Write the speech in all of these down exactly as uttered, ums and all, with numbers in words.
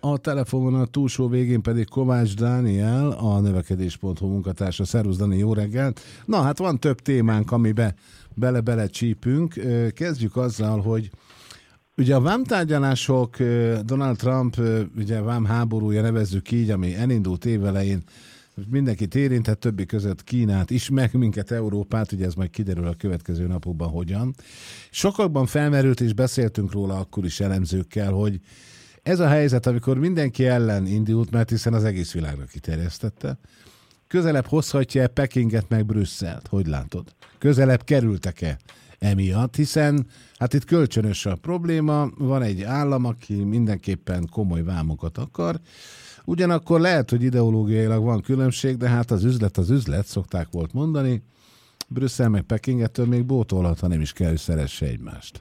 a telefonon a túlsó végén pedig Kovács Dániel, a növekedés pont hu munkatársa. Szervusz, Dani, jó reggelt! Na, hát van több témánk, amibe bele-bele csípünk. Kezdjük azzal, hogy ugye a vámtárgyalások, Donald Trump ugye vámháborúja, nevezzük így, ami elindult évelején, mindenkit érintett, többi között Kínát is, meg minket, Európát, ugye ez majd kiderül a következő napokban hogyan. Sokakban felmerült, és beszéltünk róla akkor is elemzőkkel, hogy ez a helyzet, amikor mindenki ellen indult, mert hiszen az egész világra kiterjesztette, közelebb hozhatja-e Pekinget meg Brüsszelt? Hogy látod? Közelebb kerültek-e emiatt? Hiszen hát itt kölcsönös a probléma, van egy állam, aki mindenképpen komoly vámokat akar, ugyanakkor lehet, hogy ideológiailag van különbség, de hát az üzlet az üzlet, szokták volt mondani. Brüsszel meg Pekingettől még bótolhat, ha nem is kell, hogy szeresse egymást.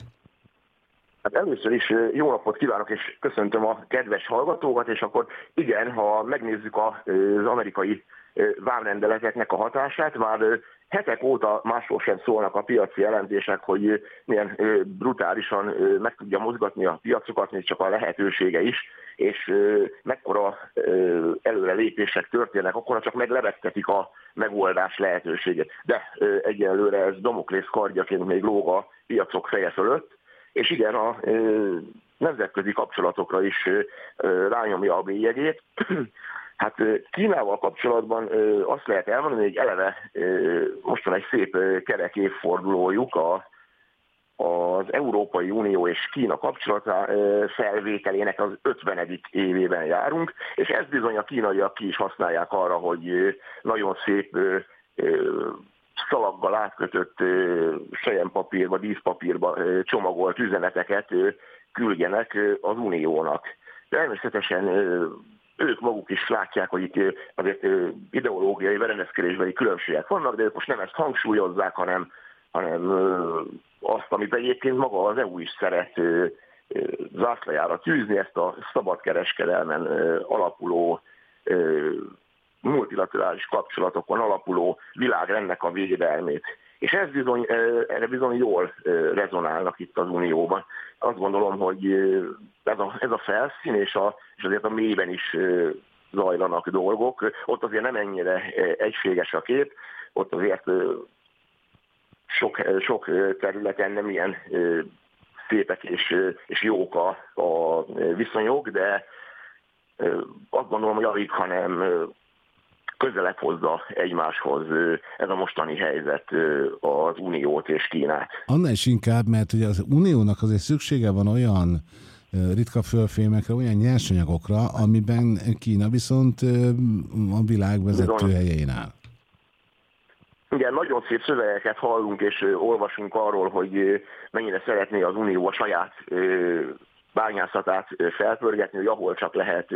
Hát először is jó napot kívánok, és köszöntöm a kedves hallgatókat, és akkor igen, ha megnézzük az amerikai vámrendeleteknek a hatását, már hetek óta másról sem szólnak a piaci elemzések, hogy milyen brutálisan meg tudja mozgatni a piacokat, még csak a lehetősége is, és mekkora előre lépések történnek, akkor csak meglebegtetik a megoldás lehetőséget. De egyelőre ez Damoklész kardjaként még lóg a piacok feje fölött, és igen, a nemzetközi kapcsolatokra is rányomja a bélyegét. Hát Kínával kapcsolatban azt lehet elmondani, hogy eleve most van egy szép kerek évfordulójuk, a, az Európai Unió és Kína kapcsolata felvételének az ötvenedik évében járunk, és ezt bizony a kínaiak ki is használják arra, hogy nagyon szép szalaggal átkötött selyempapírba, díszpapírba csomagolt üzeneteket küldjenek az Uniónak. Természetesen ők maguk is látják, hogy itt azért ideológiai berendezkedésbeli különbségek vannak, de ők most nem ezt hangsúlyozzák, hanem, hanem azt, amit egyébként maga az é u is szeret zászlajára tűzni, ezt a szabadkereskedelmen alapuló, multilaterális kapcsolatokon alapuló világrendnek a védelmét. És ez bizony, erre bizony jól rezonálnak itt az Unióban. Azt gondolom, hogy ez a, ez a felszín, és, a, és azért a mélyben is zajlanak dolgok. Ott azért nem ennyire egységes a kép, ott azért sok, sok területen nem ilyen szépek és, és jók a, a viszonyok, de azt gondolom, hogy alig, hanem közelebb hozza egymáshoz ez a mostani helyzet az Uniót és Kínát. Annál is inkább, mert ugye az Uniónak azért szüksége van olyan ritka földfémekre, olyan nyersanyagokra, amiben Kína viszont a világ vezető helyén áll. Igen, nagyon szép szövegeket hallunk és olvasunk arról, hogy mennyire szeretné az Unió a saját bányászatát felpörgetni, hogy ahol csak lehet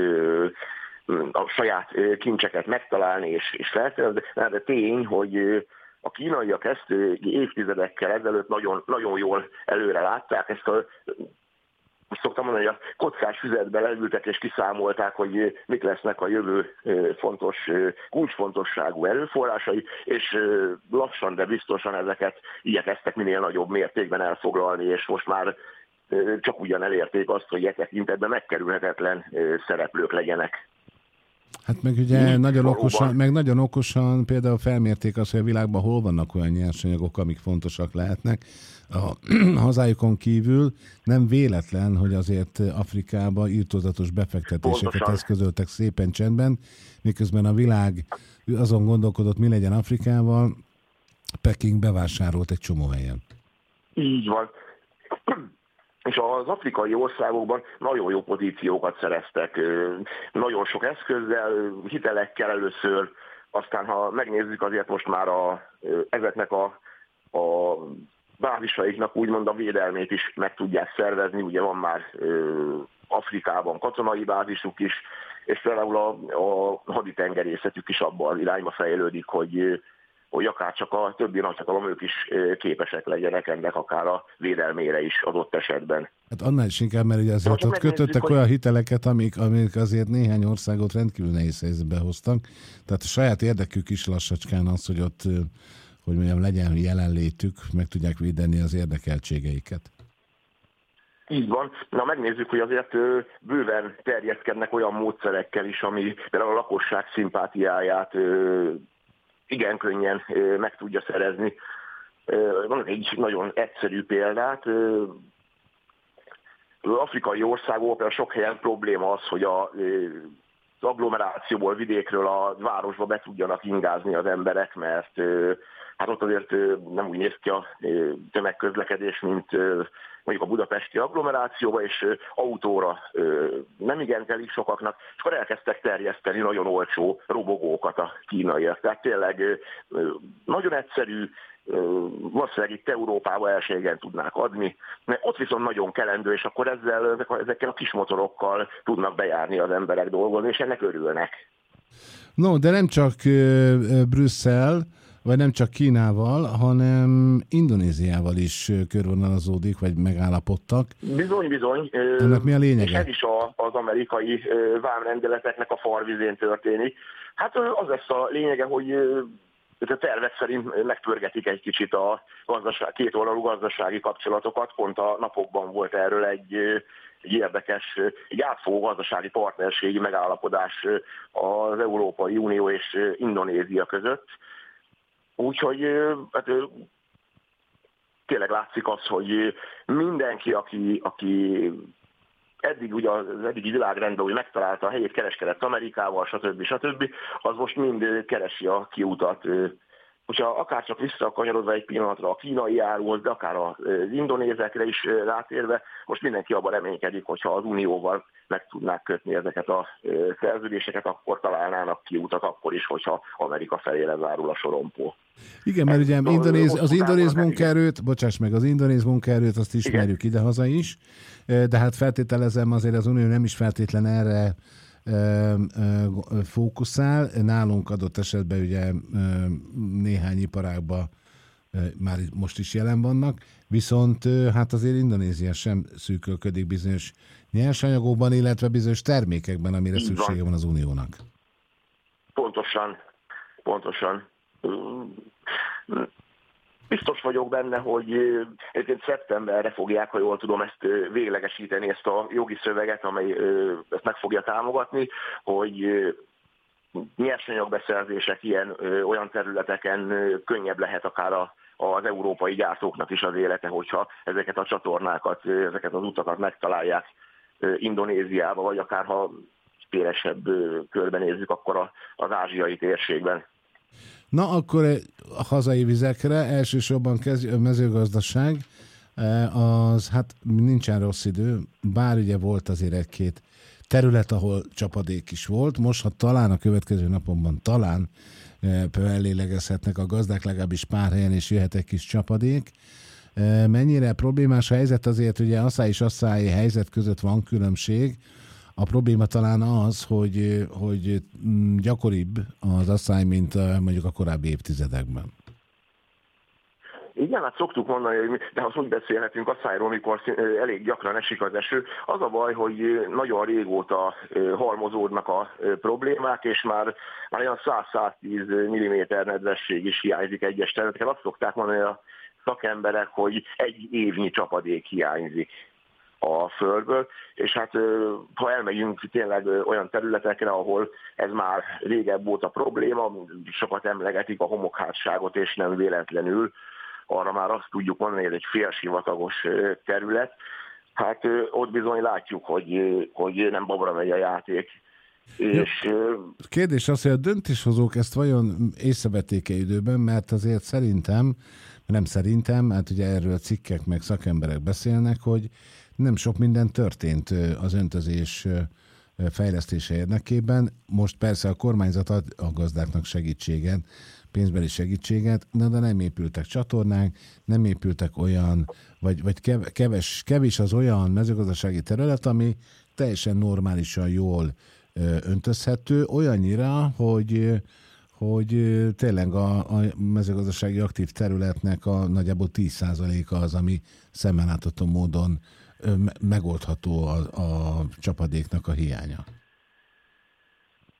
a saját kincseket megtalálni és, és felszerelni, de, de tény, hogy a kínaiak ezt évtizedekkel ezelőtt nagyon, nagyon jól előre látták, ezt a, most szoktam mondani, hogy a kockás füzetbe leültek és kiszámolták, hogy mik lesznek a jövő fontos, kulcsfontosságú erőforrásai, és lassan, de biztosan ezeket igyekeztek minél nagyobb mértékben elfoglalni, és most már csak ugyan elérték azt, hogy e tekintetben megkerülhetetlen szereplők legyenek. Hát meg ugye nagyon okosan, meg nagyon okosan például felmérték azt, hogy a világban hol vannak olyan nyersanyagok, amik fontosak lehetnek. A hazájukon kívül nem véletlen, hogy azért Afrikába írtózatos befektetéseket pontosan eszközöltek szépen csendben, miközben a világ azon gondolkodott, mi legyen Afrikával, Peking bevásárolt egy csomó helyen. Így van. És az afrikai országokban nagyon jó pozíciókat szereztek, nagyon sok eszközzel, hitelekkel először, aztán ha megnézzük, azért most már a, ezeknek a, a bázisaiknak úgymond a védelmét is meg tudják szervezni, ugye van már Afrikában katonai bázisuk is, és például a, a haditengerészetük is abban az irányba fejlődik, hogy hogy akár csak a többi nagyhatalom ők is képesek legyenek ennek akár a védelmére is adott esetben. Hát annál is inkább, mert ugye azért ott kötöttek hogy... olyan hiteleket, amik, amik azért néhány országot rendkívül nehéz helyzetbe hoztak. Tehát a saját érdekük is lassacskán az, hogy ott, hogy mondjam, legyen jelenlétük, meg tudják védeni az érdekeltségeiket. Így van. Na megnézzük, hogy azért bőven terjeszkednek olyan módszerekkel is, ami például a lakosság szimpátiáját igen könnyen meg tudja szerezni. Van egy nagyon egyszerű példát. Az afrikai országokban például sok helyen probléma az, hogy a, az agglomerációból, vidékről a városba be tudjanak ingázni az emberek, mert hát ott azért nem úgy néz ki a tömegközlekedés, mint mondjuk a budapesti agglomerációba, és autóra nem igen telik sokaknak, és akkor elkezdtek terjeszteni nagyon olcsó robogókat a kínaiak. Tehát tényleg nagyon egyszerű, valószínűleg itt Európában elségen tudnák adni, mert ott viszont nagyon kelendő, és akkor ezzel, ezekkel a kis motorokkal tudnak bejárni az emberek dolgozni, és ennek örülnek. No, de nem csak Brüsszel, vagy nem csak Kínával, hanem Indonéziával is körvonalazódik, vagy megállapodtak. Bizony, bizony. Ennek mi a lényege? És ez is a, az amerikai vámrendeleteknek a farvizén történik. Hát az lesz a lényege, hogy a tervek szerint megpörgetik egy kicsit a gazdaság, kétoldalú gazdasági kapcsolatokat. Pont a napokban volt erről egy, egy érdekes, egy átfogó gazdasági partnerségi megállapodás az Európai Unió és Indonézia között. Úgyhogy hát, tényleg látszik az, hogy mindenki, aki, aki eddig ugye az eddigi világrendben úgy megtalálta a helyét, kereskedett Amerikával, stb. stb., az most mind keresi a kiutat. Hogyha akár csak visszakanyarodva egy pillanatra a kínai áruhoz, de akár az indonézekre is rátérve, most mindenki abban reménykedik, hogyha az Unióval meg tudnák kötni ezeket a szerződéseket, akkor találnának kiutat, akkor is, hogyha Amerika felé lezárul a sorompó. Igen, mert ugye indonéz, az indonéz munkaerőt, bocsáss meg, az indonéz munkaerőt azt ismerjük idehaza is, de hát feltételezem azért az Unió nem is feltétlen erre fókuszál. Nálunk adott esetben ugye néhány iparágban már most is jelen vannak, viszont hát azért Indonézia sem szűkölködik bizonyos nyersanyagokban, illetve bizonyos termékekben, amire így szüksége van. van az Uniónak. Pontosan, pontosan. Biztos vagyok benne, hogy egyébként szeptemberre fogják, ha jól tudom, ezt véglegesíteni, ezt a jogi szöveget, amely ezt meg fogja támogatni, hogy nyersanyagbeszerzések ilyen olyan területeken könnyebb lehet akár a, az európai gyártóknak is az élete, hogyha ezeket a csatornákat, ezeket az utakat megtalálják Indonéziába, vagy akár ha szélesebb körben nézzük, akkor az ázsiai térségben. Na, akkor a hazai vizekre elsősorban kezdjük a mezőgazdaság, az hát nincsen rossz idő, bár ugye volt azért egy-két terület, ahol csapadék is volt. Most, ha talán a következő napokban talán ellélegezhetnek a gazdák, legalábbis pár helyen, és jöhet egy kis csapadék. Mennyire problémás a helyzet? Azért ugye asszály és asszályi helyzet között van különbség. A probléma talán az, hogy, hogy gyakoribb az asszály, mint mondjuk a korábbi évtizedekben. Igen, hát szoktuk mondani, de ha úgy beszélhetünk asszályról, mikor elég gyakran esik az eső. Az a baj, hogy nagyon régóta halmozódnak a problémák, és már, már olyan száz-száztíz milliméter nedvesség is hiányzik egyes területeken. Azt szokták mondani a szakemberek, hogy egy évnyi csapadék hiányzik a földből, és hát ha elmegyünk tényleg olyan területekre, ahol ez már régebb volt a probléma, sokat emlegetik a homokhátságot, és nem véletlenül, arra már azt tudjuk mondani, hogy ez egy félsivatagos terület, hát ott bizony látjuk, hogy, hogy nem babra megy a játék. És, kérdés az, hogy a döntéshozók ezt vajon észrevették-e időben, mert azért szerintem, nem szerintem, hát ugye erről cikkek meg szakemberek beszélnek, hogy nem sok minden történt az öntözés fejlesztése érdekében. Most persze a kormányzat ad a gazdáknak segítséget, pénzbeli segítséget, de, de nem épültek csatornák, nem épültek olyan, vagy, vagy keves, kevés az olyan mezőgazdasági terület, ami teljesen normálisan jól öntözhető, olyannyira, hogy, hogy tényleg a, a mezőgazdasági aktív területnek a nagyjából tíz százaléka az, ami szemmel látható módon megoldható a, a csapadéknak a hiánya.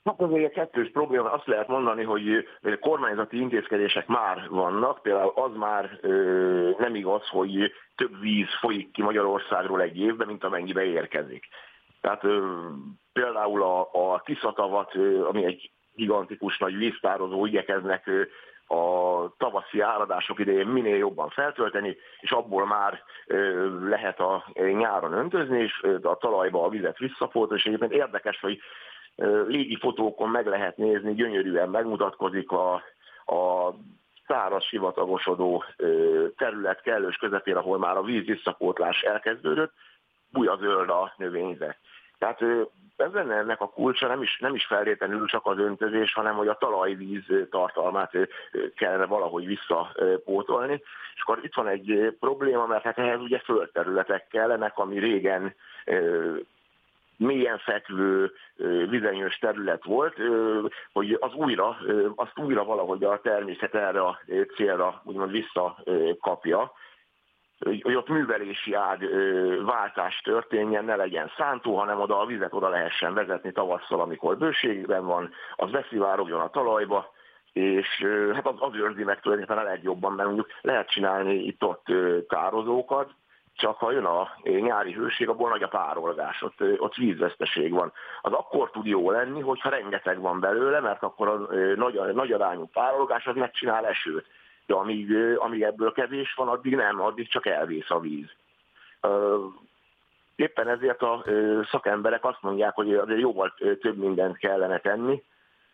Hát azért egy kettős probléma, azt lehet mondani, hogy kormányzati intézkedések már vannak, például az már ö, nem igaz, hogy több víz folyik ki Magyarországról egy évben, mint amennyibe érkezik. Tehát ö, például a, a Tiszatavat, ö, ami egy gigantikus nagy víztározó, igyekeznek ö, a tavaszi áradások idején minél jobban feltölteni, és abból már ö, lehet a nyáron öntözni, és ö, a talajba a vizet visszapótolni, és egyébként érdekes, hogy légi fotókon meg lehet nézni, gyönyörűen megmutatkozik a, a száraz, sivatagosodó terület kellős közepén, ahol már a víz visszapótlás elkezdődött, bujazöld a növényzet. Tehát ez lenne ennek a kulcsa, nem is, nem is feltétlenül csak az öntözés, hanem hogy a talajvíz tartalmát kellene valahogy visszapótolni. És akkor itt van egy probléma, mert hát ehhez ugye földterületek kellenek, ami régen mélyen fekvő vizenyős terület volt, hogy az újra, azt újra valahogy a természet erre a célra úgymond visszakapja, hogy ott művelési ág váltás történjen, ne legyen szántó, hanem oda a vizet oda lehessen vezetni tavasszal, amikor bőségben van, az beszivárogjon a talajba, és hát az, az őrzi meg tulajdonképpen a legjobban, mert mondjuk lehet csinálni itt-ott tározókat, csak ha jön a nyári hőség, abból nagy a párolgás, ott, ott vízveszteség van. Az akkor tud jó lenni, hogyha rengeteg van belőle, mert akkor a nagy, nagy arányú párolgás az megcsinál esőt. De amíg, amíg ebből kevés van, addig nem, addig csak elvész a víz. Éppen ezért a szakemberek azt mondják, hogy azért jóval több mindent kellene tenni.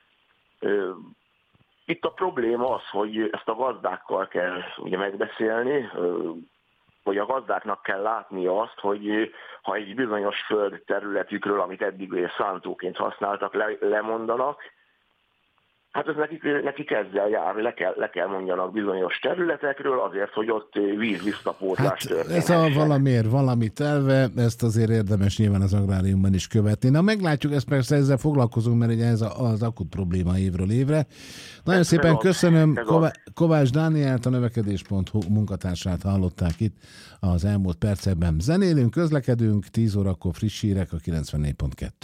Itt a probléma az, hogy ezt a gazdákkal kell ugye megbeszélni, hogy a gazdáknak kell látni azt, hogy ha egy bizonyos föld területükről, amit eddig szántóként használtak, le, lemondanak, hát ez nekik, nekik ezzel jár, le kell, le kell mondjanak bizonyos területekről azért, hogy ott víz visszapótlás hát történhet. Ez a valamiért valami telve, ezt azért érdemes nyilván az agráriumban is követni. Na meglátjuk, ezt persze ezzel foglalkozunk, mert ugye ez az akut probléma évről évre. Nagyon ez szépen az, köszönöm Ková- Kovács Dánielt, a növekedés pont hu munkatársát hallották itt az elmúlt percekben. Zenélünk, közlekedünk, tíz órakor friss hírek a kilencvennégy pont kettő.